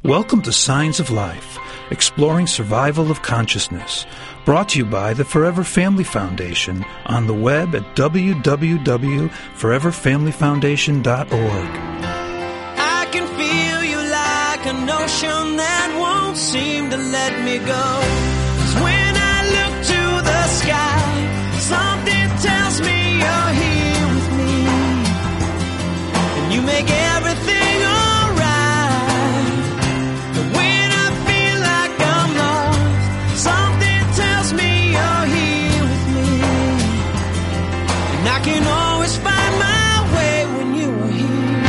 Welcome to Signs of Life, exploring survival of consciousness, brought to you by the Forever Family Foundation on the web at www.foreverfamilyfoundation.org. I can feel you like an ocean that won't seem to let me go. 'Cause when I look to the sky, something tells me you're here with me, and you make everything I can always find my way when you are here.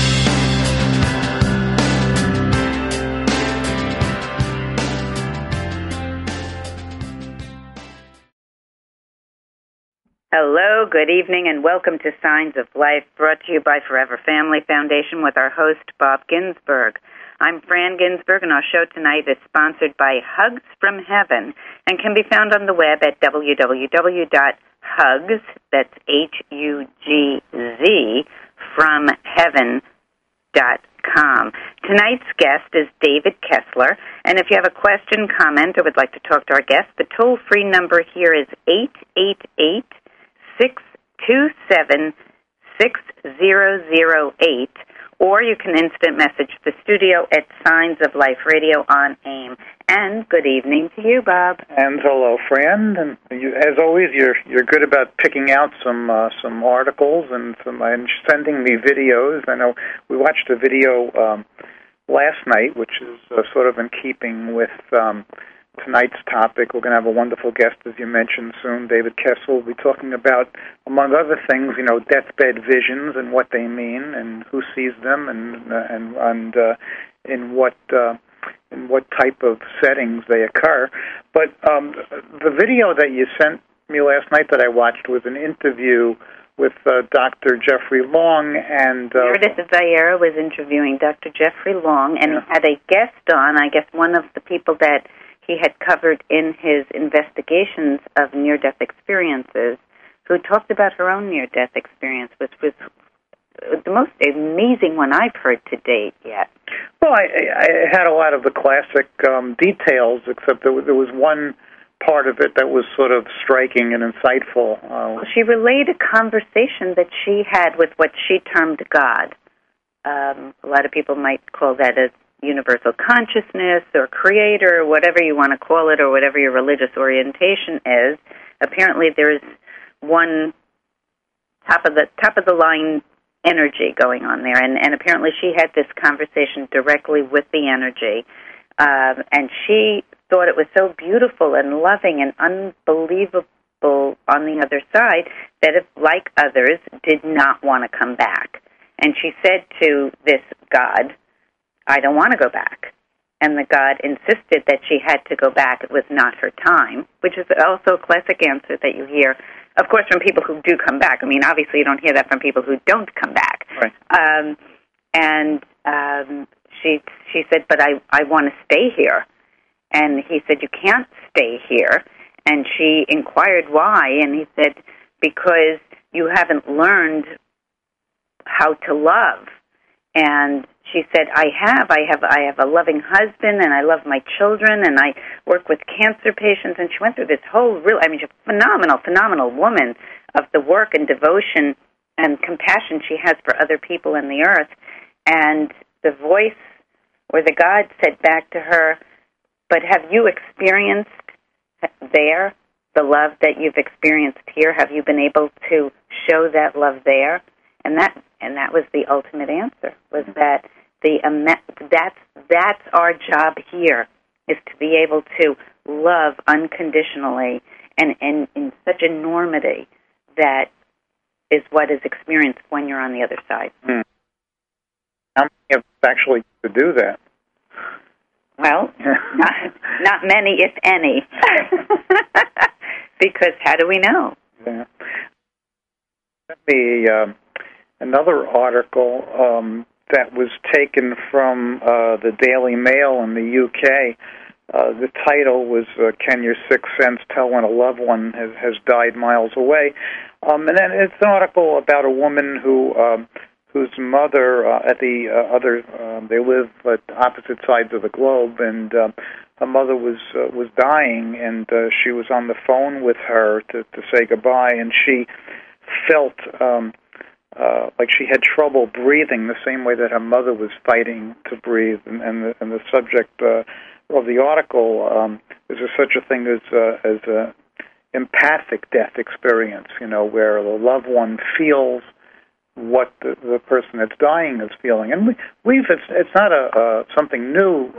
Hello, good evening, and welcome to Signs of Life, brought to you by Forever Family Foundation with our host, Bob Ginsberg. I'm Fran Ginsberg, and our show tonight is sponsored by Hugs from Heaven and can be found on the web at www.hugs, that's Hugz, from heaven.com. Tonight's guest is David Kessler, and if you have a question, comment, or would like to talk to our guest, the toll-free number here is 888-627-6008, or you can instant message the studio at Signs of Life Radio on AIM. And good evening to you, Bob. And hello, Fran. And you, as always, you're good about picking out some articles and sending me videos. I know we watched a video last night, which is sort of in keeping with tonight's topic. We're going to have a wonderful guest, as you mentioned, soon. David Kessler will be talking about, among other things, deathbed visions and what they mean and who sees them and in what type of settings they occur. But the video that you sent me last night that I watched was an interview with Dr. Jeffrey Long, and Meredith Vieira was interviewing Dr. Jeffrey Long, and he had a guest on, I guess one of the people that he had covered in his investigations of near-death experiences, who talked about her own near-death experience, which was the most amazing one I've heard to date yet. Well, I had a lot of the classic details, except there was one part of it that was sort of striking and insightful. She relayed a conversation that she had with what she termed God. A lot of people might call that a universal consciousness or creator, or whatever you want to call it, or whatever your religious orientation is. Apparently there's one top of the line energy going on there, and apparently she had this conversation directly with the energy, and she thought it was so beautiful and loving and unbelievable on the other side that if, like others, did not want to come back. And she said to this God, I don't want to go back. And the God insisted that she had to go back. It was not her time, which is also a classic answer that you hear, of course, from people who do come back. I mean, obviously you don't hear that from people who don't come back. Right. She said, but I want to stay here. And he said, you can't stay here. And she inquired why, and he said, because you haven't learned how to love. And she said, I have a loving husband, and I love my children, and I work with cancer patients. And she went through this whole she's a phenomenal woman of the work and devotion and compassion she has for other people in the earth. And the voice or the God said back to her, but have you experienced there the love that you've experienced here? Have you been able to show that love there? And that was the ultimate answer, was that that's our job here, is to be able to love unconditionally and in such enormity that is what is experienced when you're on the other side. How many of us actually to do that? Well, not many, if any, because how do we know? Yeah. Another article that was taken from the Daily Mail in the UK. The title was, Can Your Sixth Sense Tell When a Loved One has Died Miles Away? And then it's an article about a woman who whose mother at the other they live at opposite sides of the globe, and her mother was dying, and she was on the phone with her to say goodbye, and she felt like she had trouble breathing the same way that her mother was fighting to breathe, and the subject of the article is such a thing as a empathic death experience, where the loved one feels what the person that's dying is feeling, and it's not something new.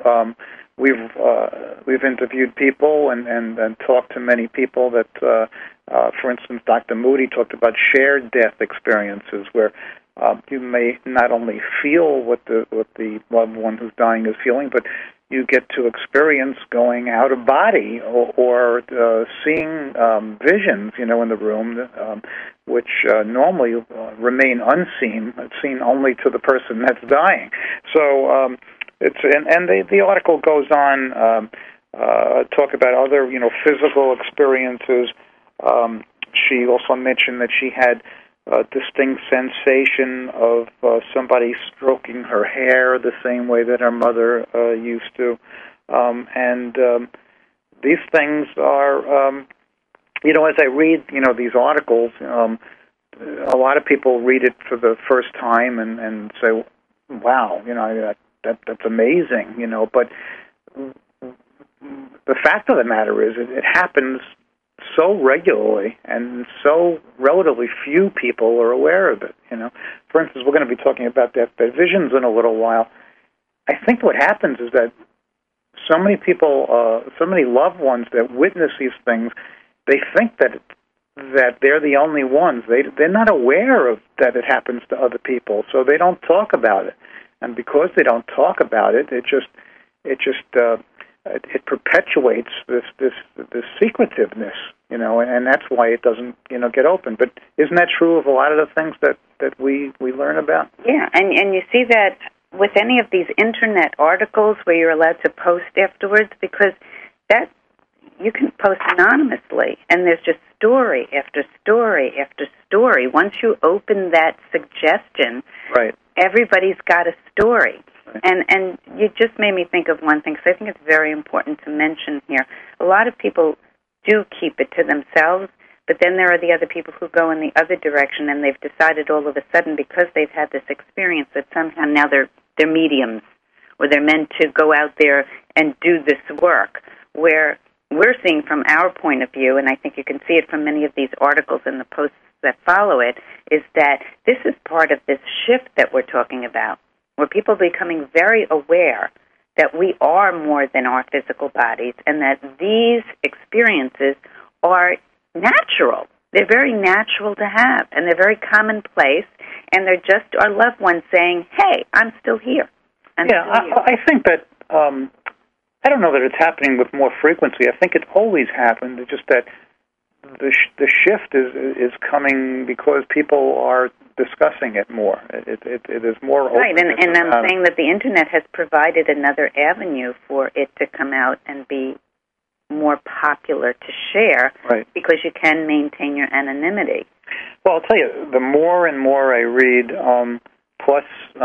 We've interviewed people and talked to many people that, for instance, Dr. Moody talked about shared death experiences, where you may not only feel what the loved one who's dying is feeling, but you get to experience going out of body or seeing visions, in the room, which normally remain unseen. It's seen only to the person that's dying. So the article goes on talk about other physical experiences. She also mentioned that she had a distinct sensation of somebody stroking her hair the same way that her mother used to. And these things are, as I read, these articles, a lot of people read it for the first time and say, wow, that's amazing, but the fact of the matter is it happens so regularly, and so relatively few people are aware of it. For instance, we're going to be talking about deathbed visions in a little while. I think what happens is that so many people, so many loved ones that witness these things, they think that they're the only ones. They're not aware of that it happens to other people, so they don't talk about it. And because they don't talk about it, it perpetuates this secretiveness, and that's why it doesn't, get open. But isn't that true of a lot of the things that we learn about? Yeah, and you see that with any of these internet articles where you're allowed to post afterwards, because that you can post anonymously, and there's just story after story after story. Once you open that suggestion, right, everybody's got a story. And you just made me think of one thing, because I think it's very important to mention here. A lot of people do keep it to themselves, but then there are the other people who go in the other direction, and they've decided all of a sudden, because they've had this experience, that somehow now they're mediums, or they're meant to go out there and do this work, where we're seeing from our point of view, and I think you can see it from many of these articles and the posts that follow it, is that this is part of this shift that we're talking about, where people are becoming very aware that we are more than our physical bodies, and that these experiences are natural. They're very natural to have, and they're very commonplace, and they're just our loved ones saying, hey, I'm still here. I think that, I don't know that it's happening with more frequency. I think it always happened. It's just that the shift is coming because people are discussing it more. It is more open. Right, and I'm saying that the Internet has provided another avenue for it to come out and be more popular to share, right, because you can maintain your anonymity. Well, I'll tell you, the more and more I read, plus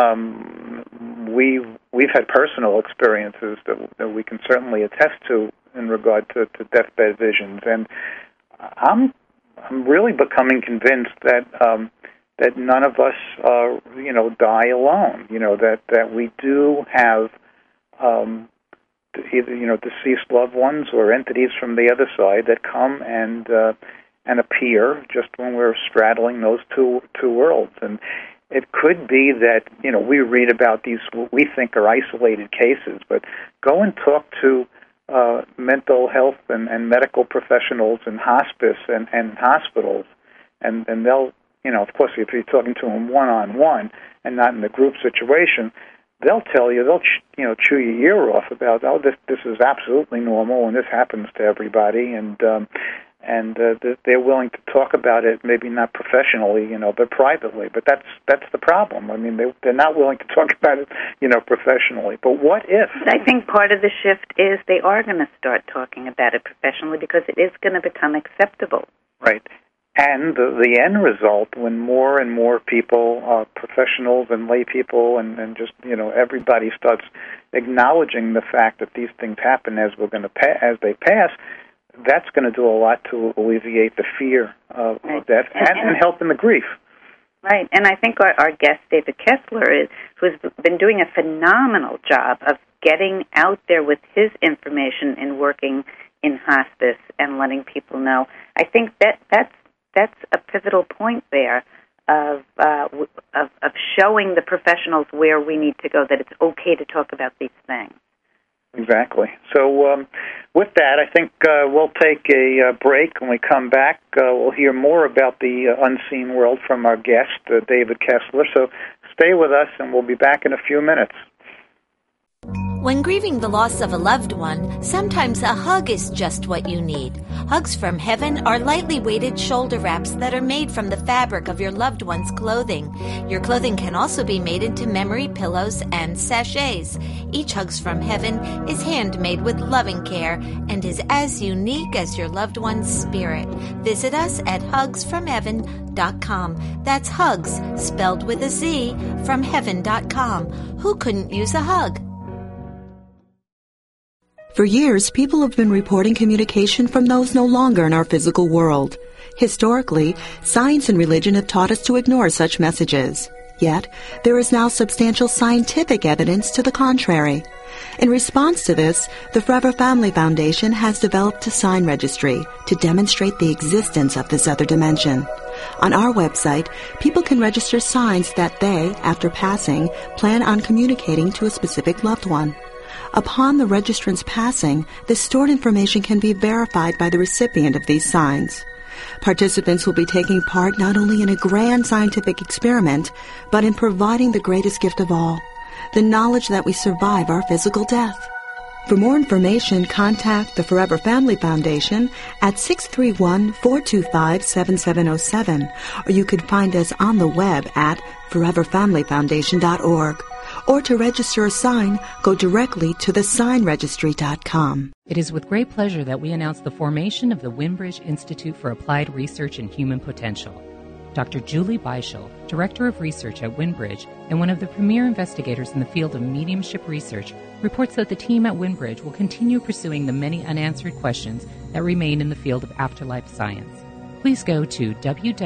we've had personal experiences that we can certainly attest to in regard to deathbed visions, and I'm really becoming convinced that that none of us die alone. That we do have either deceased loved ones or entities from the other side that come and appear just when we're straddling those two worlds. And it could be that we read about these what we think are isolated cases, but go and talk to mental health and medical professionals in hospice and hospitals, and they'll, of course, if you're talking to them one-on-one and not in a group situation, they'll tell you, they'll chew your ear off about, this is absolutely normal and this happens to everybody, and they're willing to talk about it, maybe not professionally, but privately. But that's the problem. I mean, they're not willing to talk about it, professionally. But what if? I think part of the shift is they are going to start talking about it professionally, because it is going to become acceptable. Right. And the end result, when more and more people, professionals and lay people, and just everybody starts acknowledging the fact that these things happen as as they pass, that's going to do a lot to alleviate the fear of death and help in the grief. Right, and I think our guest, David Kessler, who's been doing a phenomenal job of getting out there with his information and working in hospice and letting people know. I think that's a pivotal point there of showing the professionals where we need to go, that it's okay to talk about these things. Exactly. So with that, I think we'll take a break. When we come back, we'll hear more about the unseen world from our guest, David Kessler. So stay with us, and we'll be back in a few minutes. When grieving the loss of a loved one, sometimes a hug is just what you need. Hugs from Heaven are lightly weighted shoulder wraps that are made from the fabric of your loved one's clothing. Your clothing can also be made into memory pillows and sachets. Each Hugs from Heaven is handmade with loving care and is as unique as your loved one's spirit. Visit us at hugsfromheaven.com. That's hugs, spelled with a Z, from heaven.com. Who couldn't use a hug? For years, people have been reporting communication from those no longer in our physical world. Historically, science and religion have taught us to ignore such messages. Yet, there is now substantial scientific evidence to the contrary. In response to this, the Forever Family Foundation has developed a sign registry to demonstrate the existence of this other dimension. On our website, people can register signs that they, after passing, plan on communicating to a specific loved one. Upon the registrant's passing, the stored information can be verified by the recipient of these signs. Participants will be taking part not only in a grand scientific experiment, but in providing the greatest gift of all, the knowledge that we survive our physical death. For more information, contact the Forever Family Foundation at 631-425-7707, or you can find us on the web at foreverfamilyfoundation.org. Or to register a sign, go directly to thesignregistry.com. It is with great pleasure that we announce the formation of the Winbridge Institute for Applied Research and Human Potential. Dr. Julie Beischel, Director of Research at Winbridge and one of the premier investigators in the field of mediumship research, reports that the team at Winbridge will continue pursuing the many unanswered questions that remain in the field of afterlife science. Please go to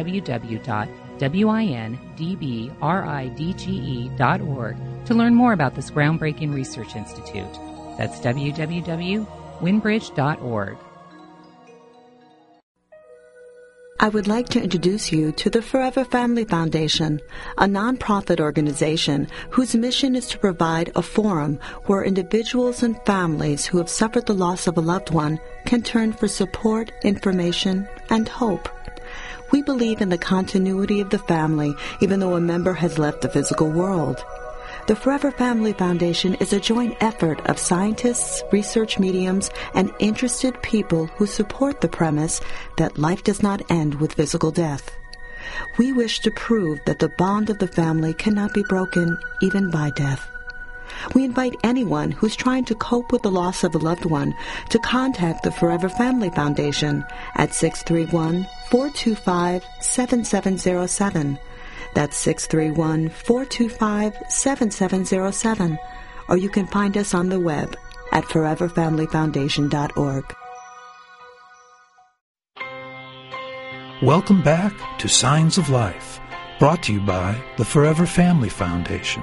www.windbridge.org to learn more about this groundbreaking research institute. That's www.windbridge.org. I would like to introduce you to the Forever Family Foundation, a nonprofit organization whose mission is to provide a forum where individuals and families who have suffered the loss of a loved one can turn for support, information, and hope. We believe in the continuity of the family, even though a member has left the physical world. The Forever Family Foundation is a joint effort of scientists, research mediums, and interested people who support the premise that life does not end with physical death. We wish to prove that the bond of the family cannot be broken even by death. We invite anyone who's trying to cope with the loss of a loved one to contact the Forever Family Foundation at 631-425-7707. That's 631-425-7707. Or you can find us on the web at foreverfamilyfoundation.org. Welcome back to Signs of Life, brought to you by the Forever Family Foundation.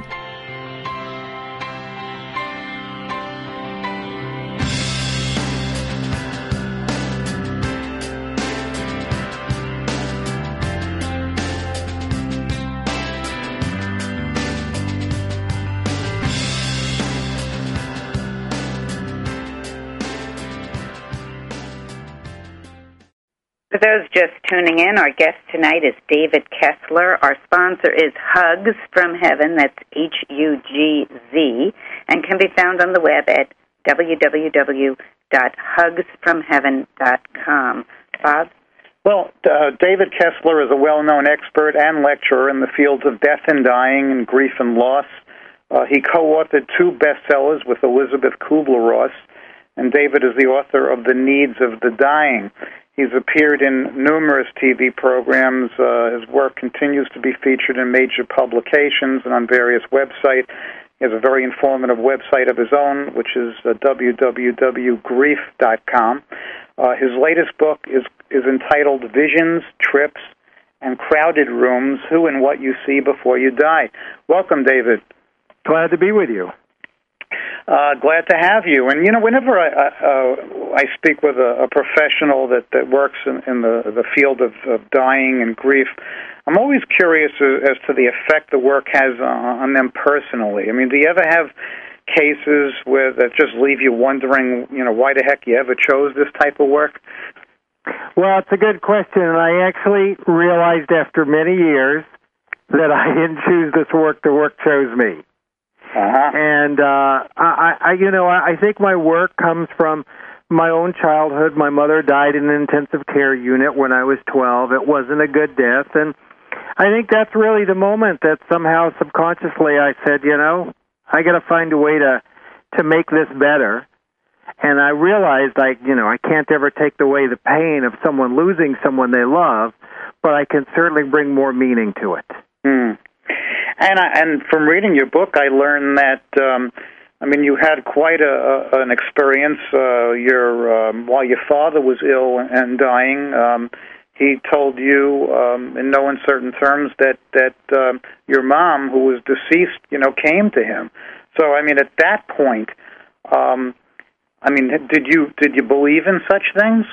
For those just tuning in, our guest tonight is David Kessler. Our sponsor is Hugs from Heaven, that's HUGZ, and can be found on the web at www.hugsfromheaven.com. Bob? Well, David Kessler is a well-known expert and lecturer in the fields of death and dying and grief and loss. He co-authored 2 bestsellers with Elizabeth Kubler-Ross, and David is the author of The Needs of the Dying. He's appeared in numerous TV programs. His work continues to be featured in major publications and on various websites. He has a very informative website of his own, which is www.grief.com. His latest book is entitled Visions, Trips, and Crowded Rooms, Who and What You See Before You Die. Welcome, David. Glad to be with you. Glad to have you. And, whenever I speak with a professional that works in the field of dying and grief, I'm always curious as to the effect the work has on them personally. I mean, do you ever have cases that just leave you wondering, why the heck you ever chose this type of work? Well, it's a good question, and I actually realized after many years that I didn't choose this work. The work chose me. Uh-huh. And I think my work comes from my own childhood. My mother died in an intensive care unit when I was 12. It wasn't a good death, and I think that's really the moment that somehow subconsciously I said, I got to find a way to make this better. And I realized, I can't ever take away the pain of someone losing someone they love, but I can certainly bring more meaning to it. Mm. And from reading your book, I learned that you had quite an experience. While your father was ill and dying, he told you in no uncertain terms that your mom, who was deceased, came to him. So at that point, did you believe in such things?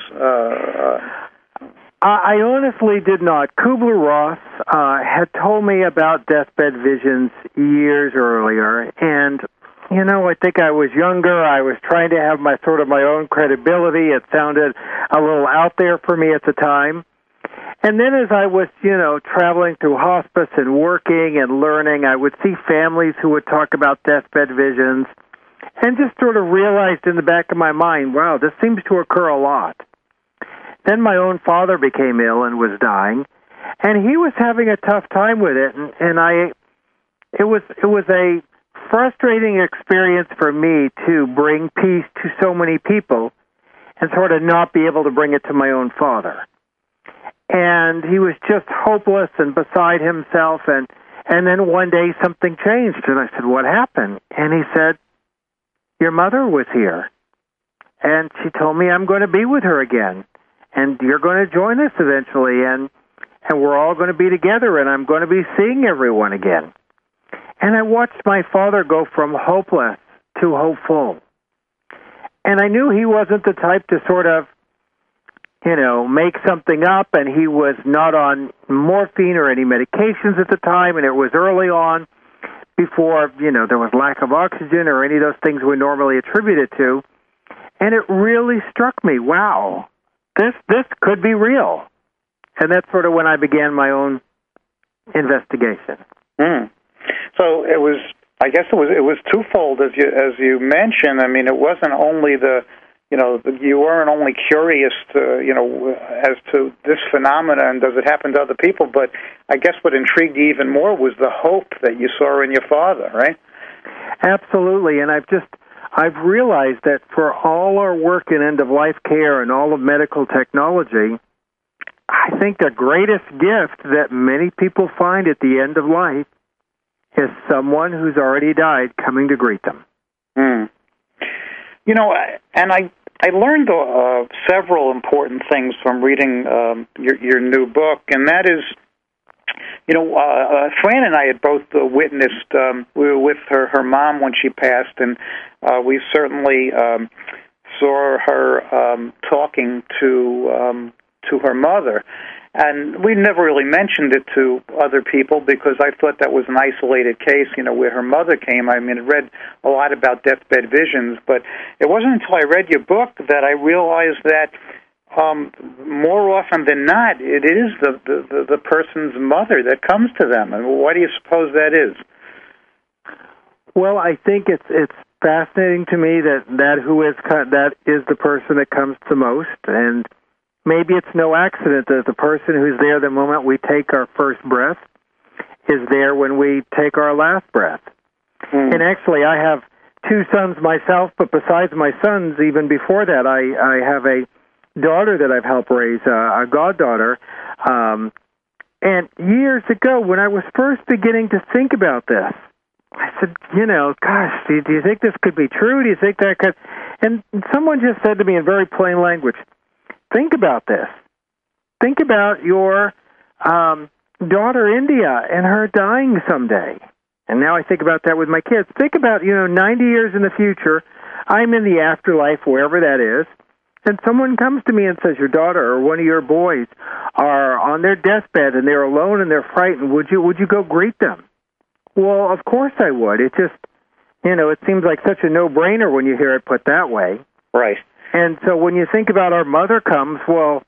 I honestly did not. Kubler-Ross had told me about deathbed visions years earlier, and I think I was younger. I was trying to have my own credibility. It sounded a little out there for me at the time. And then as I was, traveling through hospice and working and learning, I would see families who would talk about deathbed visions, and just sort of realized in the back of my mind, wow, this seems to occur a lot. Then my own father became ill and was dying, and he was having a tough time with it, and it was a frustrating experience for me to bring peace to so many people and sort of not be able to bring it to my own father. And he was just hopeless and beside himself, and then one day something changed, and I said, what happened? And he said, your mother was here, and she told me I'm going to be with her again, and you're going to join us eventually, and we're all going to be together, and I'm going to be seeing everyone again. And I watched my father go from hopeless to hopeful. And I knew he wasn't the type to sort of, make something up, and he was not on morphine or any medications at the time, and it was early on before, there was lack of oxygen or any of those things we normally attribute it to. And it really struck me, wow, this could be real. And that's sort of when I began my own investigation. Mm. So it was twofold, as you mentioned. It wasn't only you weren't only curious as to this phenomenon, does it happen to other people, but I guess what intrigued you even more was the hope that you saw in your father, right? Absolutely, and I've realized that for all our work in end-of-life care and all of medical technology, I think the greatest gift that many people find at the end of life is someone who's already died coming to greet them. Mm. And I learned several important things from reading your new book, and that is, Fran and I had both witnessed, we were with her mom when she passed, and we certainly saw her talking to her mother. And we never really mentioned it to other people because I thought that was an isolated case, where her mother came. I read a lot about deathbed visions, but it wasn't until I read your book that I realized that more often than not, it is the person's mother that comes to them. Why do you suppose that is? Well, I think it's fascinating to me that is the person that comes the most, and maybe it's no accident that the person who's there the moment we take our first breath is there when we take our last breath. Mm. And actually, I have two sons myself, but besides my sons, even before that, I have a daughter that I've helped raise, a goddaughter. And years ago, when I was first beginning to think about this, I said, gosh, do you think this could be true? Do you think that could? And someone just said to me in very plain language, think about this. Think about your daughter, India, and her dying someday. And now I think about that with my kids. Think about, 90 years in the future, I'm in the afterlife, wherever that is, and someone comes to me and says, your daughter or one of your boys are on their deathbed and they're alone and they're frightened. Would you go greet them? Well, of course I would. It just, it seems like such a no-brainer when you hear it put that way. Right. And so when you think about our mother comes, well,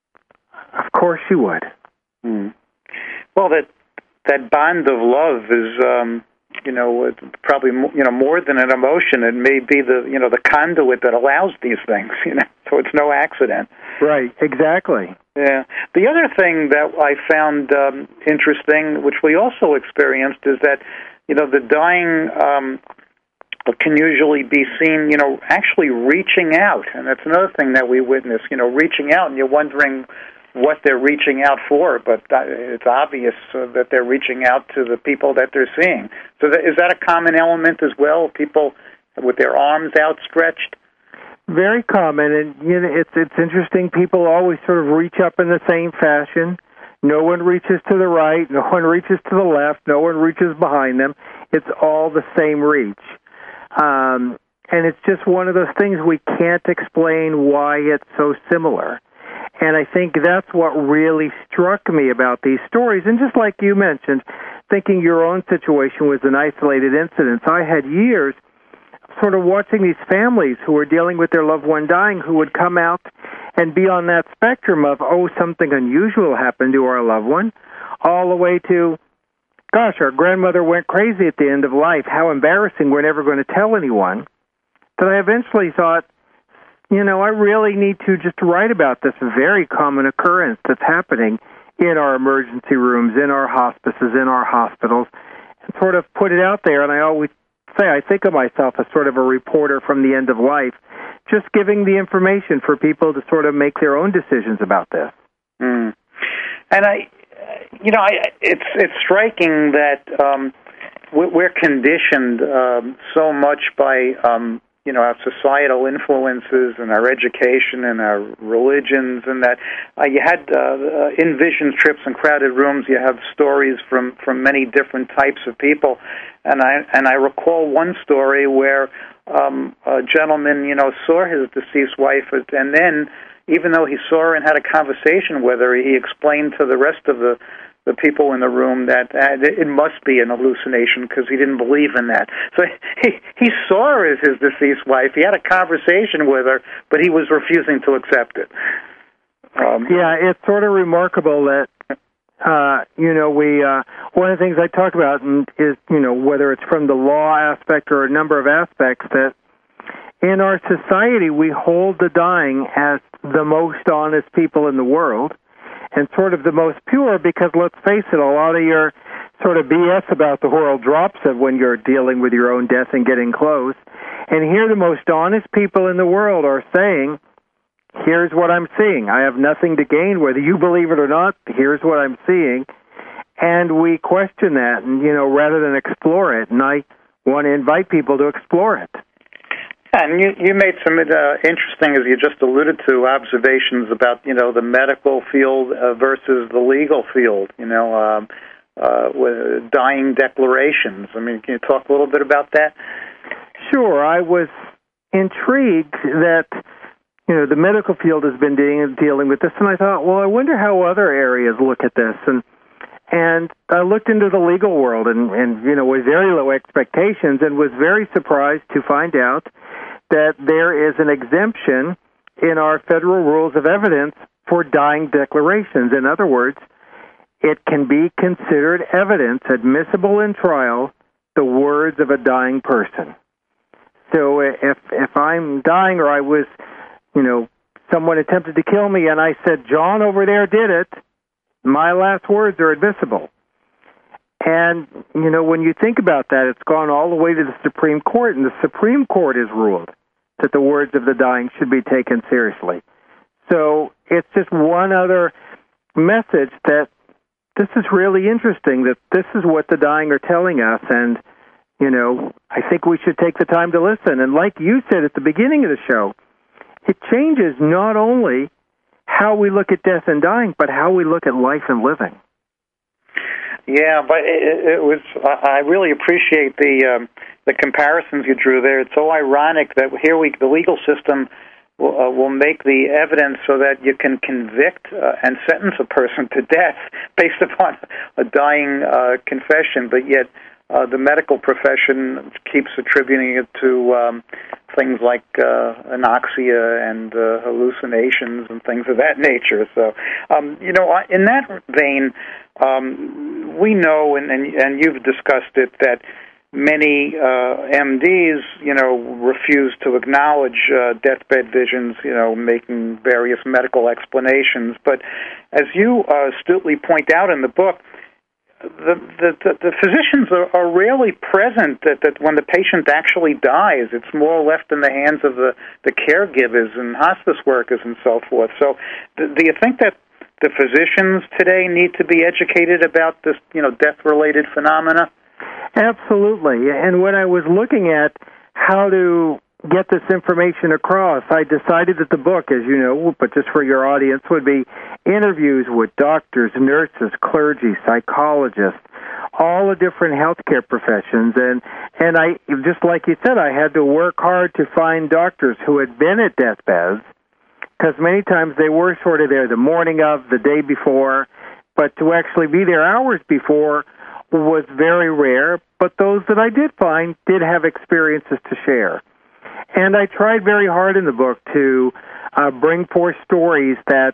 of course she would. Mm. Well, that bond of love is, probably, more than an emotion. It may be the conduit that allows these things, so it's no accident. Right, exactly. Yeah. The other thing that I found interesting, which we also experienced, is that, the dying can usually be seen, actually reaching out. And that's another thing that we witness, reaching out, and you're wondering what they're reaching out for, but it's obvious that they're reaching out to the people that they're seeing. So is that a common element as well, people with their arms outstretched? Very common, and it's interesting. People always sort of reach up in the same fashion. No one reaches to the right, no one reaches to the left, no one reaches behind them. It's all the same reach. And it's just one of those things we can't explain why it's so similar. And I think that's what really struck me about these stories. And just like you mentioned, thinking your own situation was an isolated incident, I had years sort of watching these families who were dealing with their loved one dying who would come out and be on that spectrum of, something unusual happened to our loved one, all the way to, gosh, our grandmother went crazy at the end of life. How embarrassing, we're never going to tell anyone. But I eventually thought, I really need to just write about this very common occurrence that's happening in our emergency rooms, in our hospices, in our hospitals, and sort of put it out there. And I always say, I think of myself as sort of a reporter from the end of life, just giving the information for people to sort of make their own decisions about this. Mm. And it's striking that we're conditioned so much by our societal influences and our education and our religions, and that you had in vision trips and crowded rooms. You have stories from many different types of people, and I recall one story where a gentleman saw his deceased wife, and then even though he saw her and had a conversation with her, he explained to the rest of the people in the room that it must be an hallucination because he didn't believe in that. So he saw her as his deceased wife. He had a conversation with her, but he was refusing to accept it. It's sort of remarkable that, one of the things I talk about is, whether it's from the law aspect or a number of aspects, that in our society we hold the dying as the most honest people in the world, and sort of the most pure, because let's face it, a lot of your sort of BS about the world drops it when you're dealing with your own death and getting close. And here the most honest people in the world are saying, here's what I'm seeing. I have nothing to gain, whether you believe it or not. Here's what I'm seeing. And we question that, and, rather than explore it. And I want to invite people to explore it. And you made some interesting, as you just alluded to, observations about, the medical field versus the legal field, with dying declarations. I mean, can you talk a little bit about that? Sure. I was intrigued that, the medical field has been dealing with this, and I thought, well, I wonder how other areas look at this. And I looked into the legal world and with very low expectations, and was very surprised to find out that there is an exemption in our federal rules of evidence for dying declarations. In other words, it can be considered evidence admissible in trial, the words of a dying person. So if I'm dying, or I was, someone attempted to kill me and I said, John over there did it, my last words are admissible. And, when you think about that, it's gone all the way to the Supreme Court, and the Supreme Court has ruled that the words of the dying should be taken seriously. So it's just one other message that this is really interesting, that this is what the dying are telling us, and, you know, I think we should take the time to listen. And like you said at the beginning of the show, it changes not only how we look at death and dying, but how we look at life and living. Yeah, but it was. I really appreciate the comparisons you drew there. It's so ironic that here the legal system will make the evidence so that you can convict and sentence a person to death based upon a dying confession, but yet the medical profession keeps attributing it to things like anoxia and hallucinations and things of that nature. So, you know, in that vein, we know, and you've discussed it, that many MDs, you know, refuse to acknowledge deathbed visions, you know, making various medical explanations. But as you astutely point out in the book, the physicians are rarely present that when the patient actually dies. It's more left in the hands of the caregivers and hospice workers and so forth. So do you think that the physicians today need to be educated about this, you know, death-related phenomena? Absolutely. And when I was looking at how to get this information across, I decided that the book, as you know, but just for your audience, would be interviews with doctors, nurses, clergy, psychologists, all the different healthcare professions. And I, just like you said, I had to work hard to find doctors who had been at deathbeds, because many times they were sort of there the morning of, the day before, but to actually be there hours before was very rare. But those that I did find did have experiences to share. And I tried very hard in the book to bring forth stories that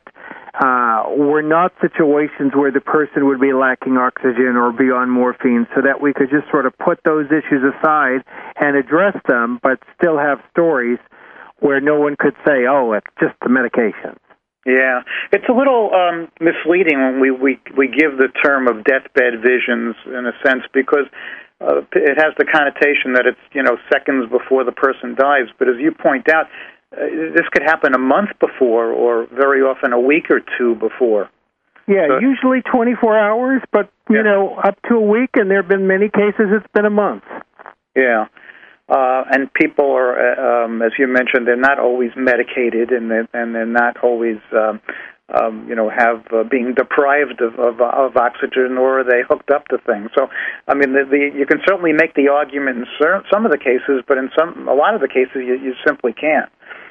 were not situations where the person would be lacking oxygen or be on morphine, so that we could just sort of put those issues aside and address them, but still have stories where no one could say, oh, it's just the medication. Yeah, it's a little misleading when we give the term of deathbed visions, in a sense, because it has the connotation that it's, you know, seconds before the person dies. But as you point out, this could happen a month before, or very often a week or two before. Yeah, so, usually 24 hours, but, you know, up to a week, and there have been many cases it's been a month. Yeah. And people are, as you mentioned, they're not always medicated, and they're not always, you know, being deprived of oxygen, or are they hooked up to things. So, I mean, you can certainly make the argument in some of the cases, but in a lot of the cases, you simply can't.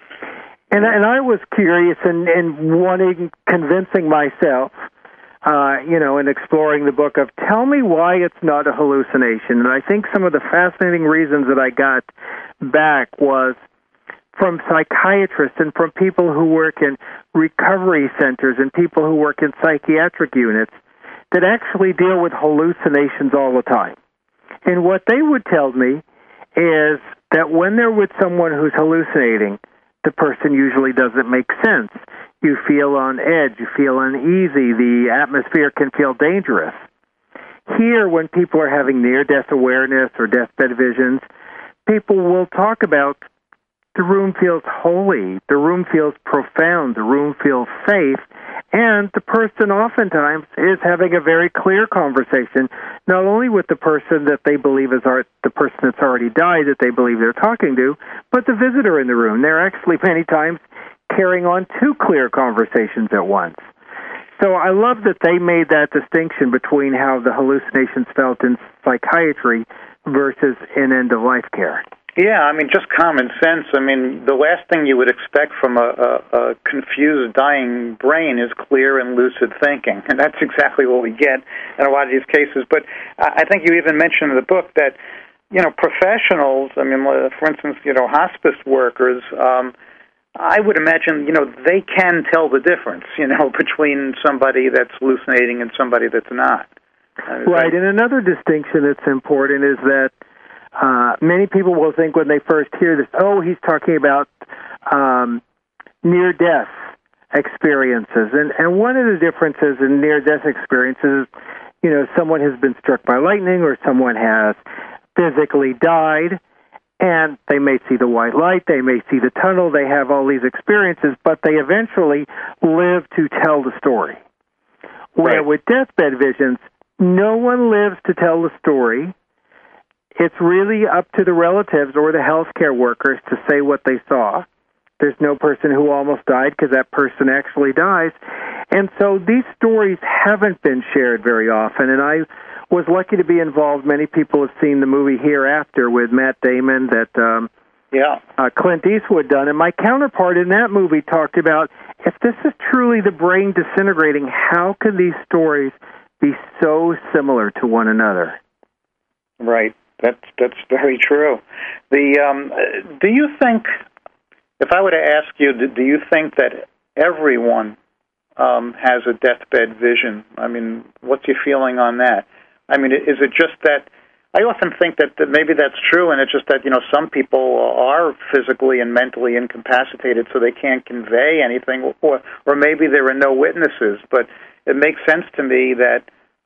And I was curious and convincing myself, you know, in exploring the book, of tell me why it's not a hallucination. And I think some of the fascinating reasons that I got back was from psychiatrists and from people who work in recovery centers and people who work in psychiatric units that actually deal with hallucinations all the time. And what they would tell me is that when they're with someone who's hallucinating, the person usually doesn't make sense. You feel on edge, you feel uneasy, the atmosphere can feel dangerous. Here, when people are having near-death awareness or deathbed visions, people will talk about the room feels holy, the room feels profound, the room feels safe, and the person oftentimes is having a very clear conversation, not only with the person that they believe is the person that's already died that they believe they're talking to, but the visitor in the room. They're actually many times carrying on two clear conversations at once. So I love that they made that distinction between how the hallucinations felt in psychiatry versus in end-of-life care. Yeah, I mean, just common sense. I mean, the last thing you would expect from a confused, dying brain is clear and lucid thinking, and that's exactly what we get in a lot of these cases. But I think you even mentioned in the book that, you know, professionals, I mean, for instance, you know, hospice workers, I would imagine, you know, they can tell the difference, you know, between somebody that's hallucinating and somebody that's not. Right, and another distinction that's important is that many people will think when they first hear this, oh, he's talking about near-death experiences. And one of the differences in near-death experiences is, you know, someone has been struck by lightning or someone has physically died, And they may see the white light, they may see the tunnel, they have all these experiences, but they eventually live to tell the story. Where with deathbed visions, no one lives to tell the story. It's really up to the relatives or the healthcare workers to say what they saw. There's no person who almost died because that person actually dies. And so these stories haven't been shared very often, and I was lucky to be involved. Many people have seen the movie Hereafter with Matt Damon that Clint Eastwood done. And my counterpart in that movie talked about, if this is truly the brain disintegrating, how can these stories be so similar to one another? Right. That's very true. Do you think, if I were to ask you, do you think that everyone has a deathbed vision? I mean, what's your feeling on that? I mean, is it just that, I often think that maybe that's true, and it's just that, some people are physically and mentally incapacitated, so they can't convey anything, or maybe there are no witnesses. But it makes sense to me that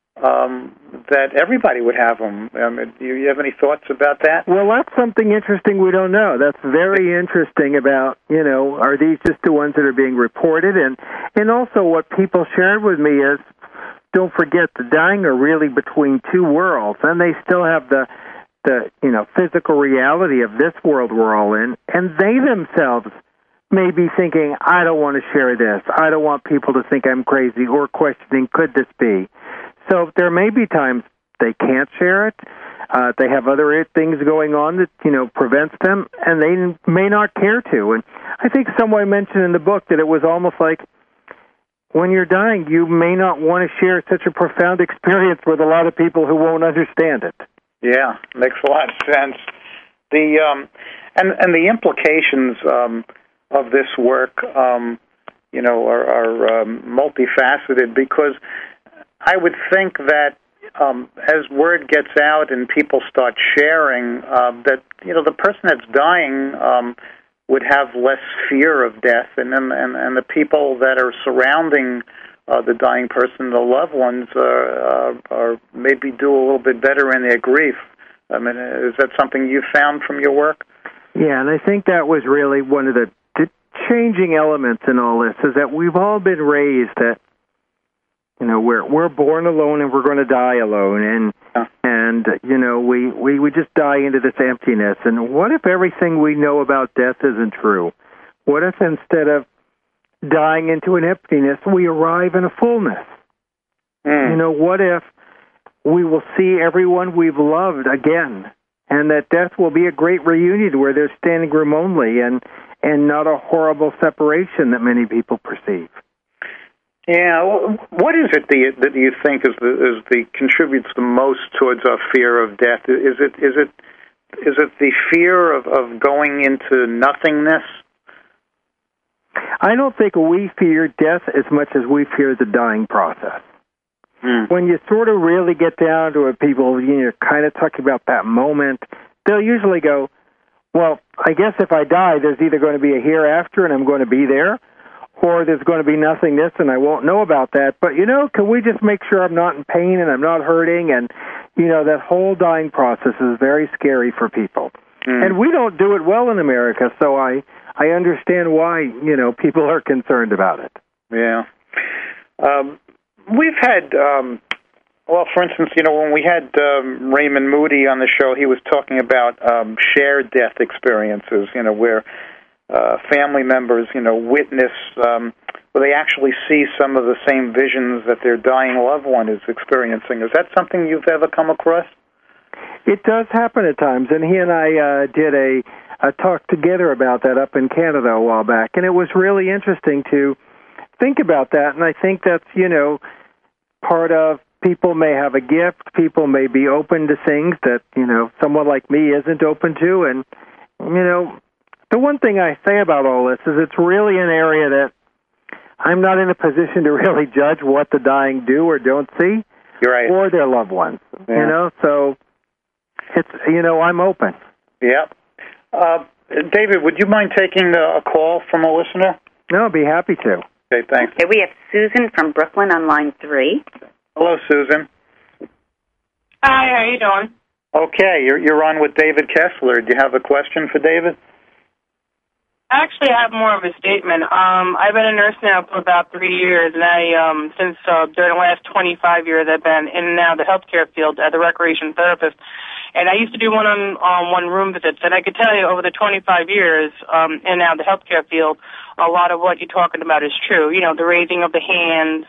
everybody would have them. Do you have any thoughts about that? Well, that's something interesting we don't know. That's very interesting about, are these just the ones that are being reported? And also what people shared with me is, don't forget, the dying are really between two worlds, and they still have the physical reality of this world we're all in, and they themselves may be thinking, I don't want to share this. I don't want people to think I'm crazy, or questioning, could this be? So there may be times they can't share it. They have other things going on that, prevents them, and they may not care to. And I think someone mentioned in the book that it was almost like, when you're dying, you may not want to share such a profound experience with a lot of people who won't understand it. Yeah, makes a lot of sense. And the implications of this work, are multifaceted, because I would think that as word gets out and people start sharing, that the person that's dying would have less fear of death, and the people that are surrounding the dying person, the loved ones, are maybe do a little bit better in their grief. I mean, is that something you found from your work? Yeah, and I think that was really one of the changing elements in all this, is that we've all been raised that, we're born alone and we're going to die alone, and we just die into this emptiness. And what if everything we know about death isn't true? What if instead of dying into an emptiness, we arrive in a fullness? What if we will see everyone we've loved again, and that death will be a great reunion where there's standing room only, and not a horrible separation that many people perceive? Yeah, what is it that you think contributes the most towards our fear of death? Is it the fear of going into nothingness? I don't think we fear death as much as we fear the dying process. When you sort of really get down to it, people, kind of talking about that moment, they'll usually go, well, I guess if I die, there's either going to be a hereafter and I'm going to be there, or there's going to be nothingness and I won't know about that. But, can we just make sure I'm not in pain and I'm not hurting? And, that whole dying process is very scary for people. And we don't do it well in America, so I understand why, people are concerned about it. Yeah. We've had, for instance, when we had Raymond Moody on the show, he was talking about shared death experiences, where family members, witness, where they actually see some of the same visions that their dying loved one is experiencing. Is that something you've ever come across? It does happen at times, and he and I did a talk together about that up in Canada a while back, and it was really interesting to think about that, and I think that's, part of people may have a gift, people may be open to things that, someone like me isn't open to, and, the one thing I say about all this is it's really an area that I'm not in a position to really judge what the dying do or don't see. You're right. Or their loved ones, so it's, I'm open. Yeah. David, would you mind taking a call from a listener? No, I'd be happy to. Okay, thanks. Okay, we have Susan from Brooklyn on line 3. Hello, Susan. Hi, how you doing? Okay, you're on with David Kessler. Do you have a question for David? Actually, I have more of a statement. I've been a nurse now for about 3 years, and since during the last 25 years, I've been in and out of the healthcare field as a recreation therapist. And I used to do one-on-one room visits, and I could tell you over the 25 years in and out of the healthcare field, a lot of what you're talking about is true. You know, the raising of the hands,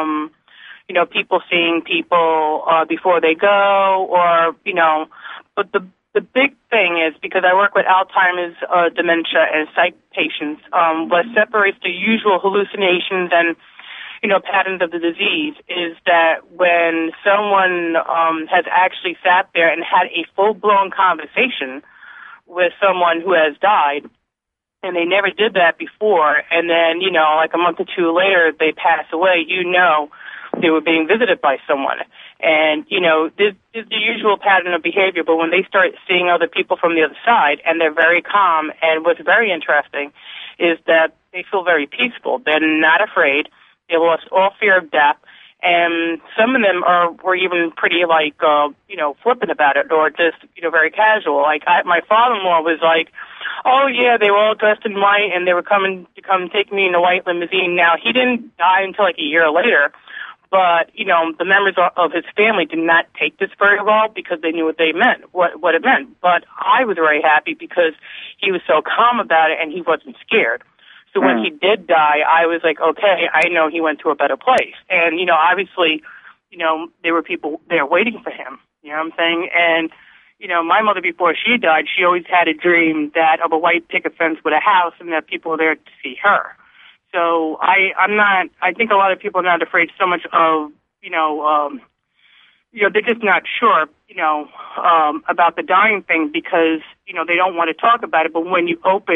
you know, people seeing people before they go, or, you know, but the big thing is, because I work with Alzheimer's, dementia, and psych patients, what separates the usual hallucinations and, you know, patterns of the disease is that when someone has actually sat there and had a full-blown conversation with someone who has died, and they never did that before, and then, you know, like a month or two later, they pass away, you know, they were being visited by someone. And, you know, this is the usual pattern of behavior, but when they start seeing other people from the other side, and they're very calm, and what's very interesting is that they feel very peaceful. They're not afraid. They lost all fear of death. And some of them were even pretty, like, you know, flippant about it, or just, you know, very casual. Like, my father-in-law was like, oh, yeah, they were all dressed in white, and they were coming to come take me in a white limousine. Now, he didn't die until, like, a year later. But, you know, the members of his family did not take this very well because they knew what they meant, what it meant. But I was very happy because he was so calm about it and he wasn't scared. So when he did die, I was like, okay, I know he went to a better place. And, you know, obviously, you know, there were people there waiting for him. You know what I'm saying? And, you know, my mother, before she died, she always had a dream of a white picket fence with a house and that people were there to see her. So I think a lot of people are not afraid so much of, you know, they're just not sure, you know, about the dying thing because, you know, they don't want to talk about it. But when you talk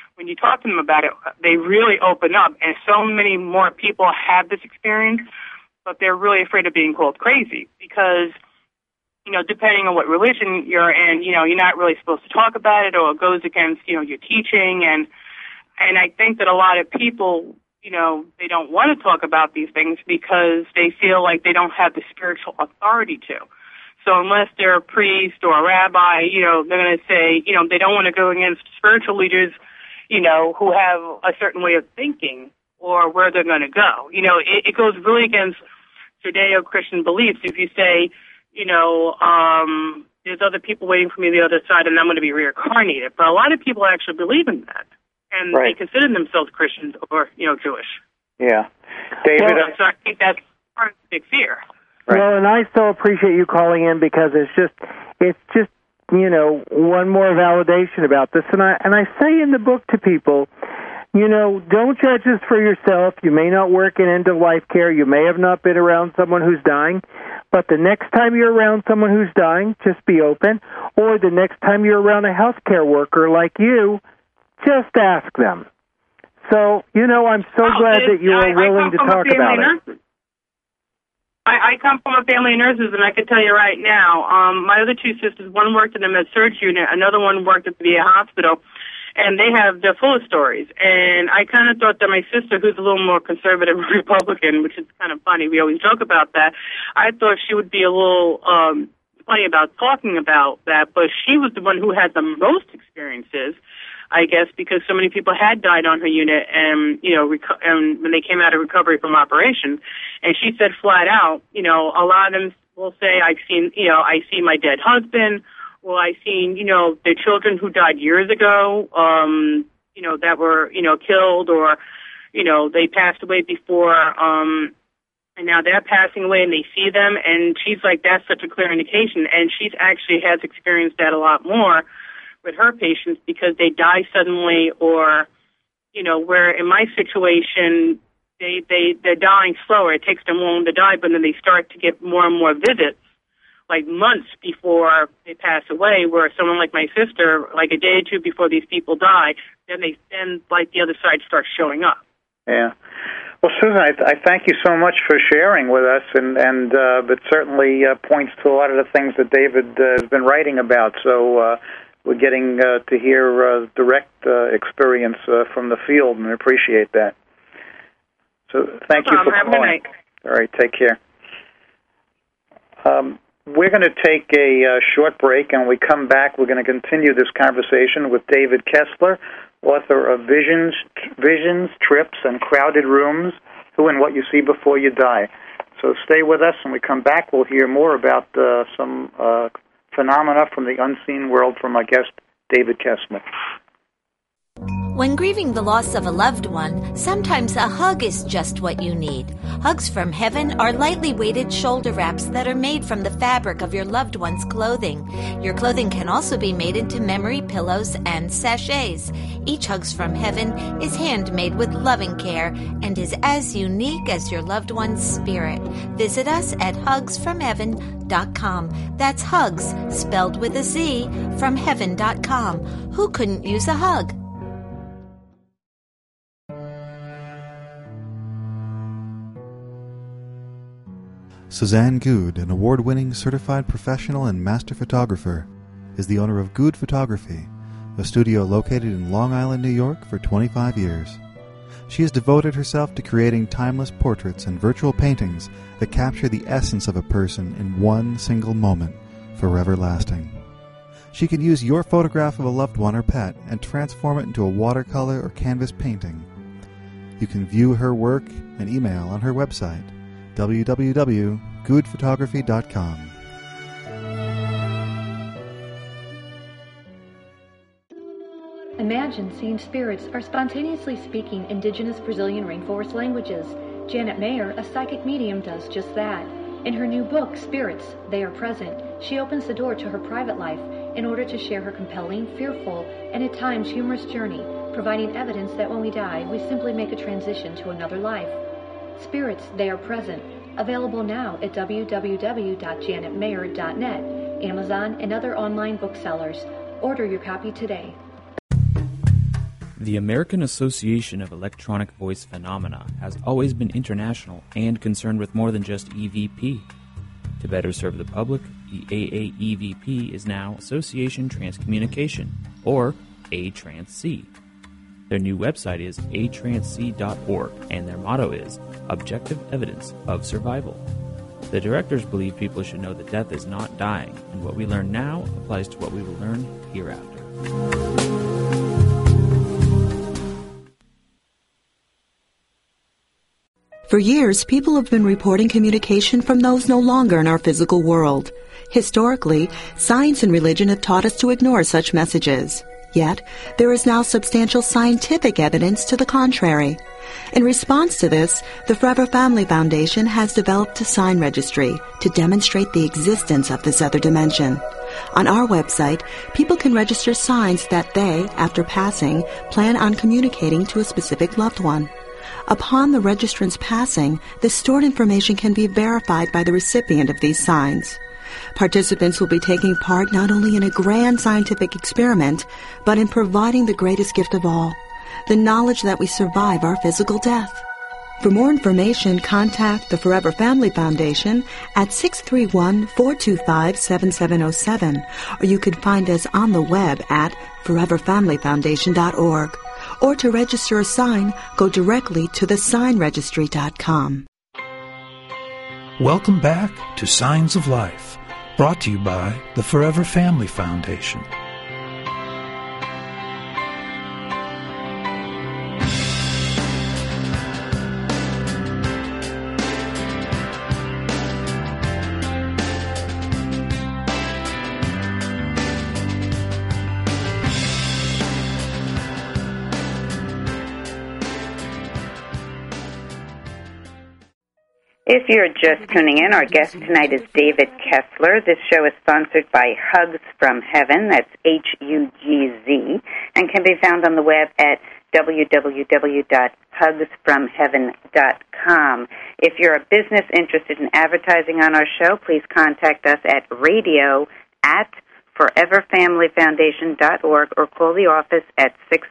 to them about it, they really open up. And so many more people have this experience, but they're really afraid of being called crazy because, you know, depending on what religion you're in, you know, you're not really supposed to talk about it, or it goes against, you know, your teaching. And I think that a lot of people, you know, they don't want to talk about these things because they feel like they don't have the spiritual authority to. So unless they're a priest or a rabbi, you know, they're going to say, you know, they don't want to go against spiritual leaders, you know, who have a certain way of thinking or where they're going to go. You know, it goes really against Judeo-Christian beliefs if you say, you know, there's other people waiting for me on the other side and I'm going to be reincarnated. But a lot of people actually believe in that. And they consider themselves Christians or, you know, Jewish. Yeah. David, so I think that's part of the big fear. Right. Well, and I so appreciate you calling in because it's just, you know, one more validation about this. And I say in the book to people, you know, don't judge this for yourself. You may not work in end-of-life care. You may have not been around someone who's dying. But the next time you're around someone who's dying, just be open. Or the next time you're around a healthcare worker like you, just ask them. So, you know, I'm so glad that you are willing to talk about it. I come from a family of nurses, and I can tell you right now, my other two sisters, one worked in the med-surg unit, another one worked at the VA hospital, and they're full of stories. And I kind of thought that my sister, who's a little more conservative Republican, which is kind of funny, we always joke about that, I thought she would be a little funny about talking about that, but she was the one who had the most experiences, I guess, because so many people had died on her unit, and you know, and when they came out of recovery from operations, and she said flat out, you know, a lot of them will say, I see my dead husband, or I seen, you know, their children who died years ago, you know, that were, you know, killed, or, you know, they passed away before, and now they're passing away, and they see them, and she's like, that's such a clear indication, and she's actually has experienced that a lot more with her patients because they die suddenly, or, you know, where in my situation, they're dying slower. It takes them long to die, but then they start to get more and more visits, like months before they pass away, where someone like my sister, like a day or two before these people die, then like the other side starts showing up. Yeah. Well, Susan, I thank you so much for sharing with us, and it certainly points to a lot of the things that David has been writing about. So we're getting to hear direct experience from the field, and I appreciate that. So thank you for calling. Have a good night. All right, take care. We're going to take a short break, and when we come back, we're going to continue this conversation with David Kessler, author of Visions, Trips, and Crowded Rooms, Who and What You See Before You Die. So stay with us. When we come back, we'll hear more about some phenomena from the unseen world from our guest, David Kessler. When grieving the loss of a loved one, sometimes a hug is just what you need. Hugs from Heaven are lightly weighted shoulder wraps that are made from the fabric of your loved one's clothing. Your clothing can also be made into memory pillows and sachets. Each Hugs from Heaven is handmade with loving care and is as unique as your loved one's spirit. Visit us at hugsfromheaven.com. That's hugs, spelled with a Z, from heaven.com. Who couldn't use a hug? Suzanne Good, an award-winning certified professional and master photographer, is the owner of Good Photography, a studio located in Long Island, New York for 25 years. She has devoted herself to creating timeless portraits and virtual paintings that capture the essence of a person in one single moment, forever lasting. She can use your photograph of a loved one or pet and transform it into a watercolor or canvas painting. You can view her work and email on her website, www.goodphotography.com. Imagine seeing spirits are spontaneously speaking indigenous Brazilian rainforest languages. Janet Mayer, a psychic medium, does just that. In her new book, Spirits, They Are Present, she opens the door to her private life in order to share her compelling, fearful, and at times humorous journey, providing evidence that when we die, we simply make a transition to another life. Spirits, They Are Present, available now at www.janetmayer.net, Amazon, and other online booksellers. Order your copy today. The American Association of Electronic Voice Phenomena has always been international and concerned with more than just EVP. To better serve the public, the AAEVP is now Association Transcommunication, or ATRANSC. Their new website is atransc.org, and their motto is Objective Evidence of Survival. The directors believe people should know that death is not dying, and what we learn now applies to what we will learn hereafter. For years, people have been reporting communication from those no longer in our physical world. Historically, science and religion have taught us to ignore such messages. Yet, there is now substantial scientific evidence to the contrary. In response to this, the Forever Family Foundation has developed a sign registry to demonstrate the existence of this other dimension. On our website, people can register signs that they, after passing, plan on communicating to a specific loved one. Upon the registrant's passing, the stored information can be verified by the recipient of these signs. Participants will be taking part not only in a grand scientific experiment, but in providing the greatest gift of all, the knowledge that we survive our physical death. For more information, contact the Forever Family Foundation at 631-425-7707, or you can find us on the web at foreverfamilyfoundation.org. Or to register a sign, go directly to thesignregistry.com. Welcome back to Signs of Life, brought to you by the Forever Family Foundation. If you're just tuning in, our guest tonight is David Kessler. This show is sponsored by Hugs from Heaven, that's HUGZ, and can be found on the web at www.hugsfromheaven.com. If you're a business interested in advertising on our show, please contact us at radio@foreverfamilyfoundation.org or call the office at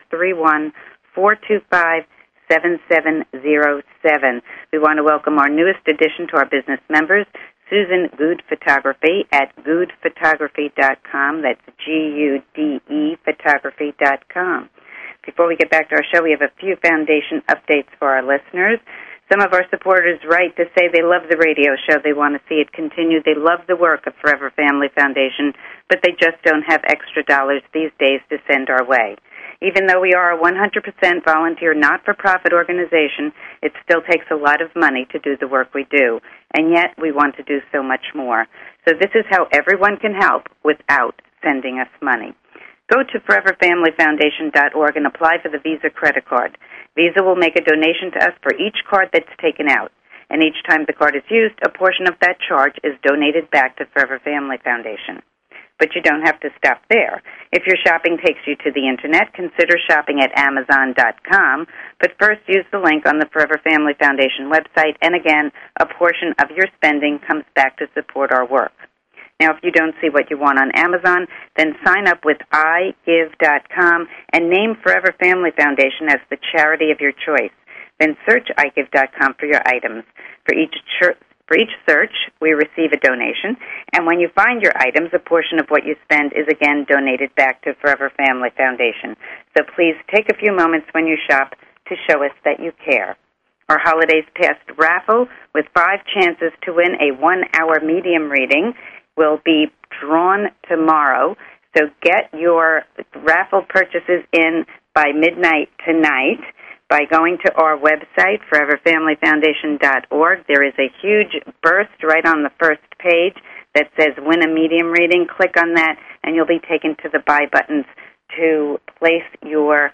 631-425-7707. We want to welcome our newest addition to our business members, Susan Good Photography at goodphotography.com. That's GUDE photography.com. Before we get back to our show, we have a few foundation updates for our listeners. Some of our supporters write to say they love the radio show. They want to see it continue. They love the work of Forever Family Foundation, but they just don't have extra dollars these days to send our way. Even though we are a 100% volunteer not-for-profit organization, it still takes a lot of money to do the work we do, and yet we want to do so much more. So this is how everyone can help without sending us money. Go to foreverfamilyfoundation.org and apply for the Visa credit card. Visa will make a donation to us for each card that's taken out, and each time the card is used, a portion of that charge is donated back to Forever Family Foundation. But you don't have to stop there. If your shopping takes you to the Internet, consider shopping at Amazon.com, but first use the link on the Forever Family Foundation website, and again, a portion of your spending comes back to support our work. Now, if you don't see what you want on Amazon, then sign up with iGive.com and name Forever Family Foundation as the charity of your choice. Then search iGive.com for your items. For each search, we receive a donation, and when you find your items, a portion of what you spend is again donated back to Forever Family Foundation. So please take a few moments when you shop to show us that you care. Our Holidays Past raffle with 5 chances to win a 1-hour medium reading will be drawn tomorrow. So get your raffle purchases in by midnight tonight by going to our website, foreverfamilyfoundation.org. There is a huge burst right on the first page that says Win a Medium Reading. Click on that, and you'll be taken to the buy buttons to place your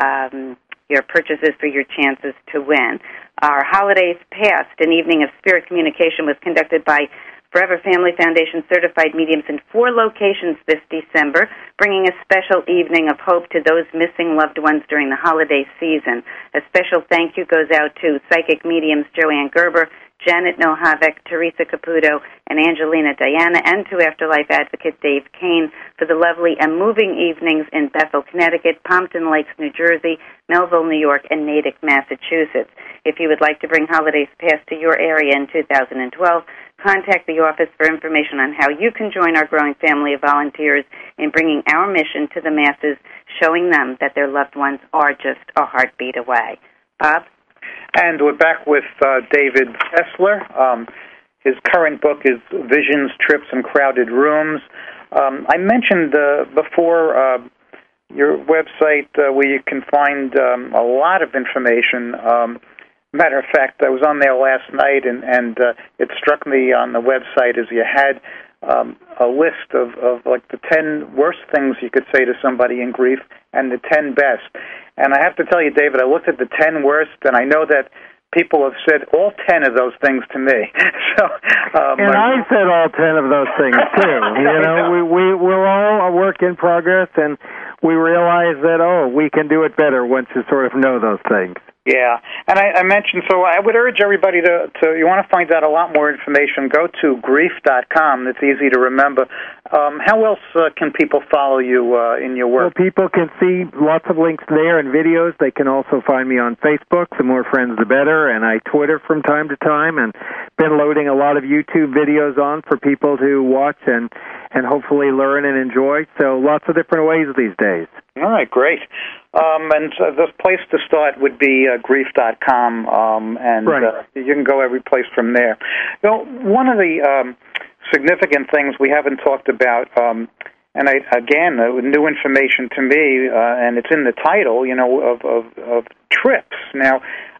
purchases for your chances to win. Our Holidays Past, an evening of spirit communication, was conducted by Forever Family Foundation certified mediums in 4 locations this December, bringing a special evening of hope to those missing loved ones during the holiday season. A special thank you goes out to psychic mediums Joanne Gerber, Janet Nohavec, Teresa Caputo, and Angelina Diana, and to Afterlife Advocate Dave Kane for the lovely and moving evenings in Bethel, Connecticut, Pompton Lakes, New Jersey, Melville, New York, and Natick, Massachusetts. If you would like to bring Holidays Past to your area in 2012, contact the office for information on how you can join our growing family of volunteers in bringing our mission to the masses, showing them that their loved ones are just a heartbeat away. Bob? And we're back with David Kessler. His current book is Visions, Trips, and Crowded Rooms. I mentioned before your website where you can find a lot of information. Matter of fact, I was on there last night, and it struck me on the website as you had a list of like the 10 worst things you could say to somebody in grief and the 10 best. And I have to tell you, David, I looked at the 10 worst, and I know that people have said all 10 of those things to me. So, and I said all 10 of those things, too. You know, we're all a work in progress, and we realize that, we can do it better once you sort of know those things. Yeah, and I mentioned, so I would urge everybody to you want to find out a lot more information, go to grief.com. It's easy to remember. How else can people follow you in your work? Well, people can see lots of links there and videos. They can also find me on Facebook. The more friends, the better. And I Twitter from time to time, and been loading a lot of YouTube videos on for people to watch and hopefully learn and enjoy. So lots of different ways these days. All right, great. And the place to start would be grief.com, and right. You can go every place from there. You know, one of the significant things we haven't talked about, and new information to me, and it's in the title, you know, of trips. Now,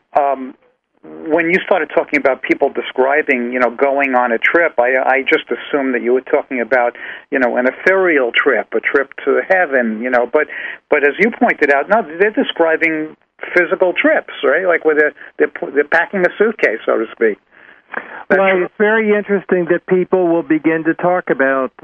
when you started talking about people describing, you know, going on a trip, I just assumed that you were talking about, you know, an ethereal trip, a trip to heaven, you know. But as you pointed out, no, they're describing physical trips, right? Like where they're packing a suitcase, so to speak. Well, it's very interesting that people will begin to talk about,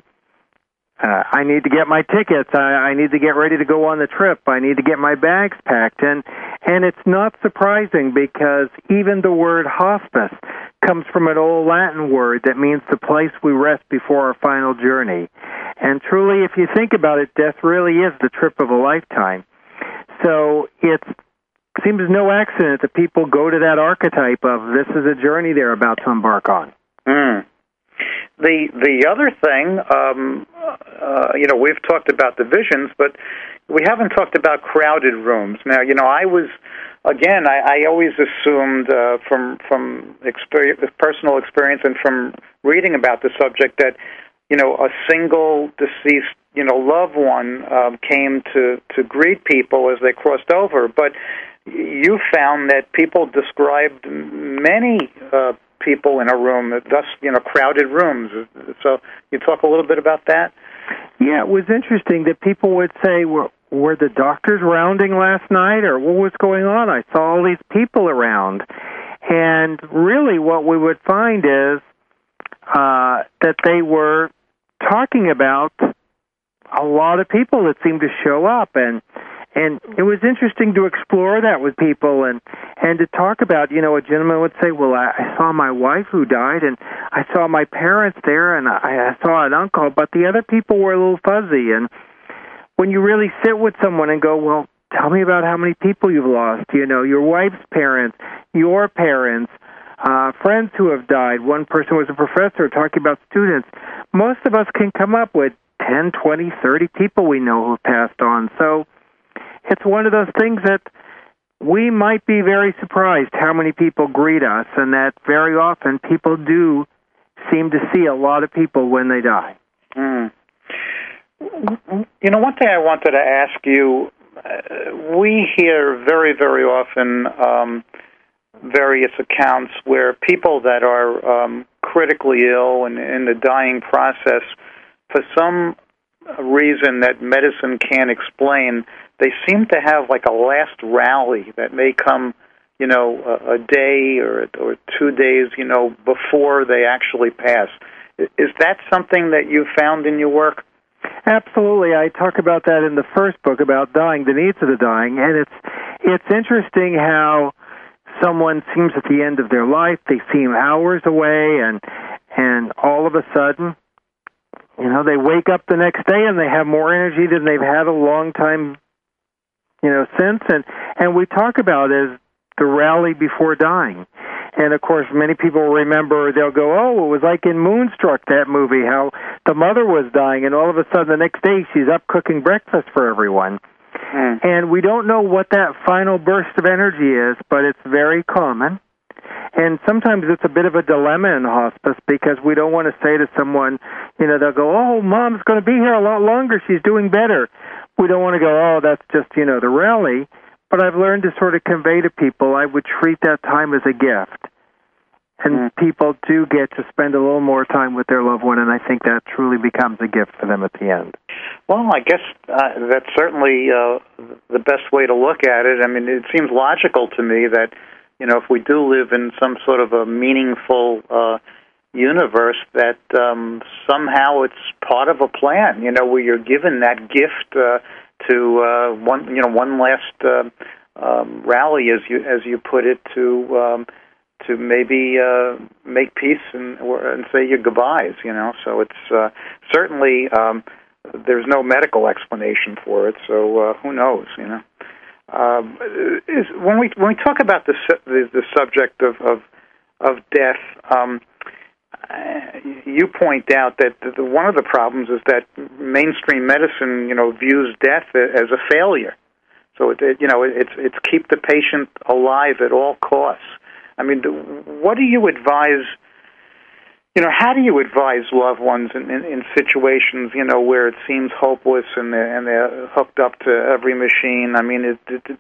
I need to get my tickets, I need to get ready to go on the trip, I need to get my bags packed, and it's not surprising because even the word hospice comes from an old Latin word that means the place we rest before our final journey. And truly, if you think about it, death really is the trip of a lifetime. So it seems no accident that people go to that archetype of this is a journey they're about to embark on. the other thing, we've talked about the visions, but we haven't talked about crowded rooms. Now, I always assumed from personal experience and from reading about the subject that, a single deceased, loved one came to greet people as they crossed over. But you found that people described many people in a room, thus, crowded rooms. So you talk a little bit about that? Yeah, it was interesting that people would say, were the doctors rounding last night, or what was going on? I saw all these people around. And really what we would find is that they were talking about a lot of people that seemed to show up, and it was interesting to explore that with people and to talk about, a gentleman would say, well, I saw my wife who died, and I saw my parents there, and I saw an uncle, but the other people were a little fuzzy. And when you really sit with someone and go, well, tell me about how many people you've lost, your wife's parents, your parents, friends who have died. One person was a professor talking about students. Most of us can come up with 10, 20, 30 people we know who have passed on. So it's one of those things that we might be very surprised how many people greet us, and that very often people do seem to see a lot of people when they die. Mm. One thing I wanted to ask you, we hear very, very often various accounts where people that are critically ill and in the dying process, for some reason that medicine can't explain, they seem to have like a last rally that may come, a day or 2 days, before they actually pass. Is that something that you found in your work? Absolutely. I talk about that in the first book about dying, the needs of the dying, and it's interesting how someone seems at the end of their life, they seem hours away, and all of a sudden, they wake up the next day and they have more energy than they've had a long time, since. And we talk about it as the rally before dying. And, of course, many people remember, they'll go, oh, it was like in Moonstruck, that movie, how the mother was dying, and all of a sudden the next day she's up cooking breakfast for everyone. Mm. And we don't know what that final burst of energy is, but it's very common. And sometimes it's a bit of a dilemma in hospice because we don't want to say to someone, they'll go, oh, Mom's going to be here a lot longer, she's doing better. We don't want to go, oh, that's just, the rally. But I've learned to sort of convey to people I would treat that time as a gift. And people do get to spend a little more time with their loved one, and I think that truly becomes a gift for them at the end. Well, I guess that's certainly the best way to look at it. I mean, it seems logical to me that, if we do live in some sort of a meaningful universe, that somehow it's part of a plan, where you're given that gift to one last rally, as you put it, to maybe make peace and say your goodbyes. So it's certainly there's no medical explanation for it. So who knows? When we talk about the subject of death. You point out that one of the problems is that mainstream medicine, views death as a failure. So it's keep the patient alive at all costs. I mean, what do you advise? How do you advise loved ones in situations, where it seems hopeless and they're hooked up to every machine? I mean,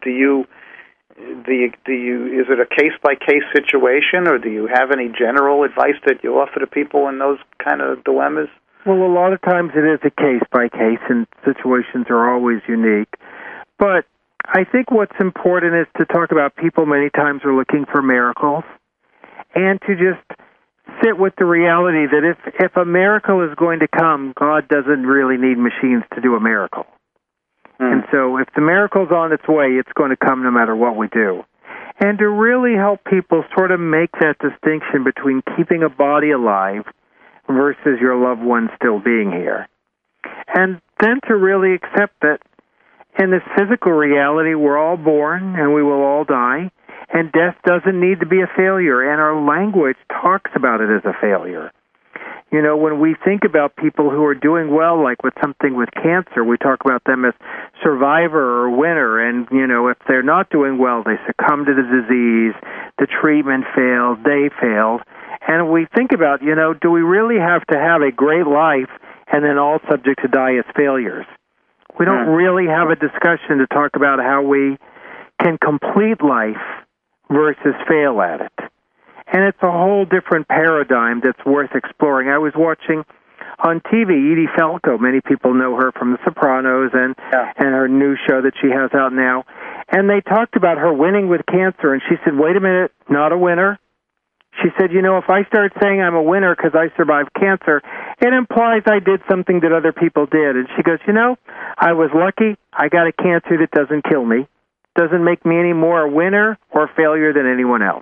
is it a case-by-case situation, or do you have any general advice that you offer to people in those kind of dilemmas? Well, a lot of times it is a case-by-case, and situations are always unique. But I think what's important is to talk about people many times are looking for miracles, and to just sit with the reality that if a miracle is going to come, God doesn't really need machines to do a miracle. And so if the miracle's on its way, it's going to come no matter what we do. And to really help people sort of make that distinction between keeping a body alive versus your loved one still being here. And then to really accept that in this physical reality, we're all born and we will all die, and death doesn't need to be a failure, and our language talks about it as a failure. You know, when we think about people who are doing well, like with something with cancer, we talk about them as survivor or winner. And, you know, if they're not doing well, they succumb to the disease, the treatment failed, they failed. And we think about, you know, do we really have to have a great life and then all subject to die as failures? We don't really have a discussion to talk about how we can complete life versus fail at it. And it's a whole different paradigm that's worth exploring. I was watching on TV Edie Falco. Many people know her from The Sopranos and her new show that she has out now. And they talked about her winning with cancer, and she said, wait a minute, not a winner. She said, you know, if I start saying I'm a winner because I survived cancer, it implies I did something that other people did. And she goes, you know, I was lucky. I got a cancer that doesn't kill me. Doesn't make me any more a winner or failure than anyone else.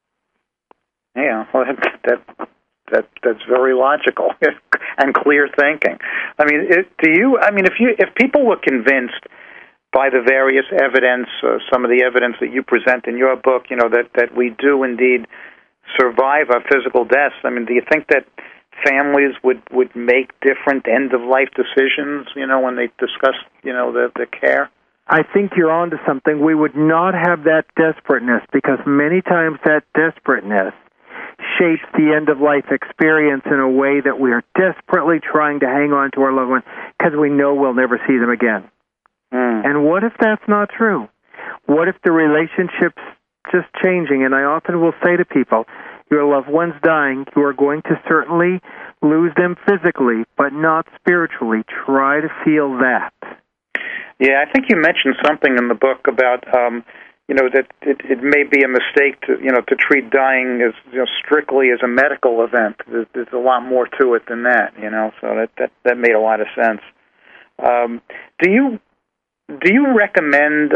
Yeah, well, that's very logical and clear thinking. I mean, if people were convinced by the various evidence, some of the evidence that you present in your book, you know, that we do indeed survive our physical deaths, I mean, do you think that families would make different end-of-life decisions, you know, when they discuss, you know, the care? I think you're onto something. We would not have that desperateness, because many times that desperateness shapes the end-of-life experience in a way that we are desperately trying to hang on to our loved ones because we know we'll never see them again. And what if that's not true? What if the relationship's just changing? And I often will say to people, your loved one's dying, you are going to certainly lose them physically, but not spiritually. Try to feel that. Yeah, I think you mentioned something in the book about you know, that it may be a mistake to, you know, to treat dying as, you know, strictly as a medical event. There's a lot more to it than that, you know. So that made a lot of sense. Do you recommend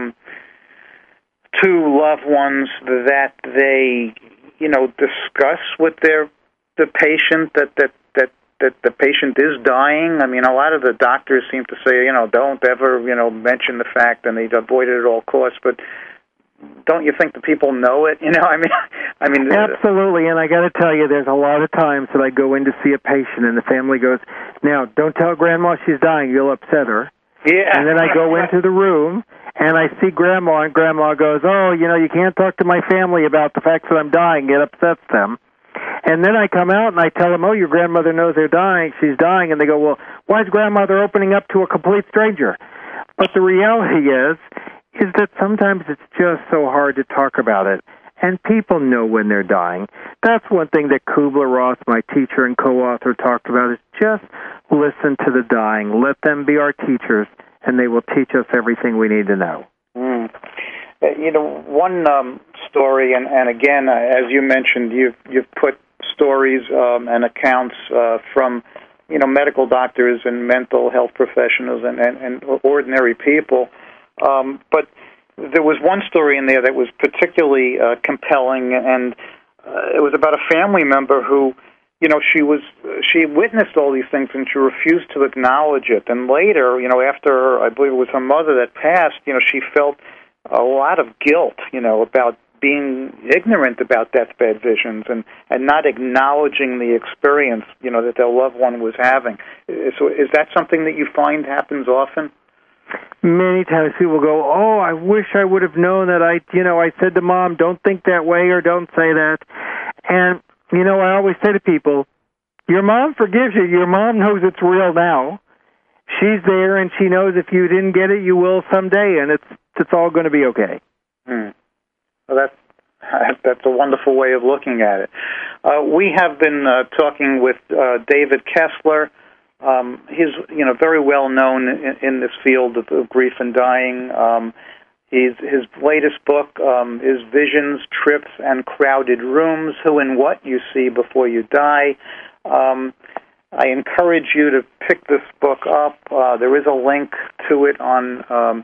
to loved ones that they, you know, discuss with the patient that the patient is dying? I mean, a lot of the doctors seem to say, you know, don't ever, you know, mention the fact, and they avoid it at all costs. But don't you think the people know it? You know, I mean, absolutely. And I got to tell you, there's a lot of times that I go in to see a patient, and the family goes, "Now, don't tell Grandma she's dying; you'll upset her." Yeah. And then I go into the room, and I see Grandma, and Grandma goes, "Oh, you know, you can't talk to my family about the fact that I'm dying; it upsets them." And then I come out and I tell them, "Oh, your grandmother knows they're dying. She's dying." And they go, "Well, why is grandmother opening up to a complete stranger?" But the reality is that sometimes it's just so hard to talk about it. And people know when they're dying. That's one thing that Kubler-Ross, my teacher and co-author, talked about, is just listen to the dying. Let them be our teachers, and they will teach us everything we need to know. You know, one story, and again, as you mentioned, you've put stories and accounts from, you know, medical doctors and mental health professionals and ordinary people. But there was one story in there that was particularly compelling, and it was about a family member who, you know, she witnessed all these things and she refused to acknowledge it. And later, you know, after I believe it was her mother that passed, you know, she felt a lot of guilt, you know, about being ignorant about deathbed visions and not acknowledging the experience, you know, that their loved one was having. So is that something that you find happens often? Many times people go, "Oh, I wish I would have known that I said to Mom, don't think that way or don't say that." And, you know, I always say to people, your mom forgives you. Your mom knows it's real now. She's there, and she knows if you didn't get it, you will someday, and it's all going to be okay. Well, that's a wonderful way of looking at it. We have been talking with David Kessler. He's, you know, very well known in this field of grief and dying. His latest book is Visions, Trips, and Crowded Rooms: Who and What You See Before You Die. I encourage you to pick this book up. There is a link to it on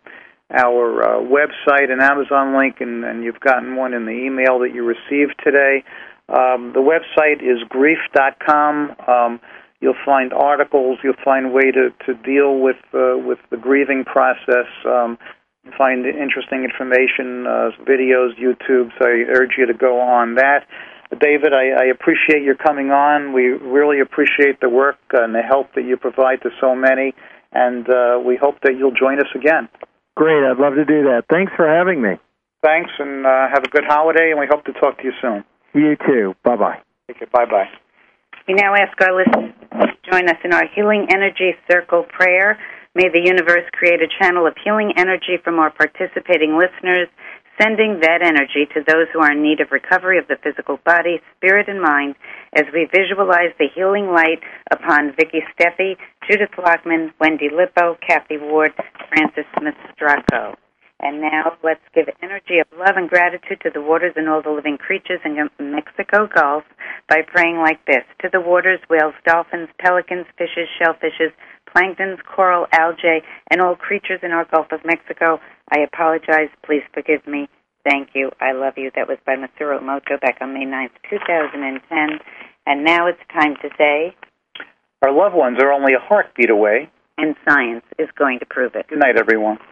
our website, an Amazon link, and you've gotten one in the email that you received today. The website is grief.com. You'll find articles. You'll find a way to deal with the grieving process. You'll find interesting information, videos, YouTube. So I urge you to go on that. David, I appreciate your coming on. We really appreciate the work and the help that you provide to so many, and we hope that you'll join us again. Great. I'd love to do that. Thanks for having me. Thanks, and have a good holiday, and we hope to talk to you soon. You too. Bye-bye. Okay, bye-bye. We now ask our listeners to join us in our Healing Energy Circle prayer. May the universe create a channel of healing energy from our participating listeners, sending that energy to those who are in need of recovery of the physical body, spirit, and mind, as we visualize the healing light upon Vicky Steffi, Judith Lockman, Wendy Lippo, Kathy Ward, Francis Smith-Stracco. And now let's give energy of love and gratitude to the waters and all the living creatures in the Mexico Gulf by praying like this. To the waters, whales, dolphins, pelicans, fishes, shellfishes, planktons, coral, algae, and all creatures in our Gulf of Mexico, I apologize. Please forgive me. Thank you. I love you. That was by Masaru Emoto back on May 9th, 2010. And now it's time to say, our loved ones are only a heartbeat away, and science is going to prove it. Good night, everyone.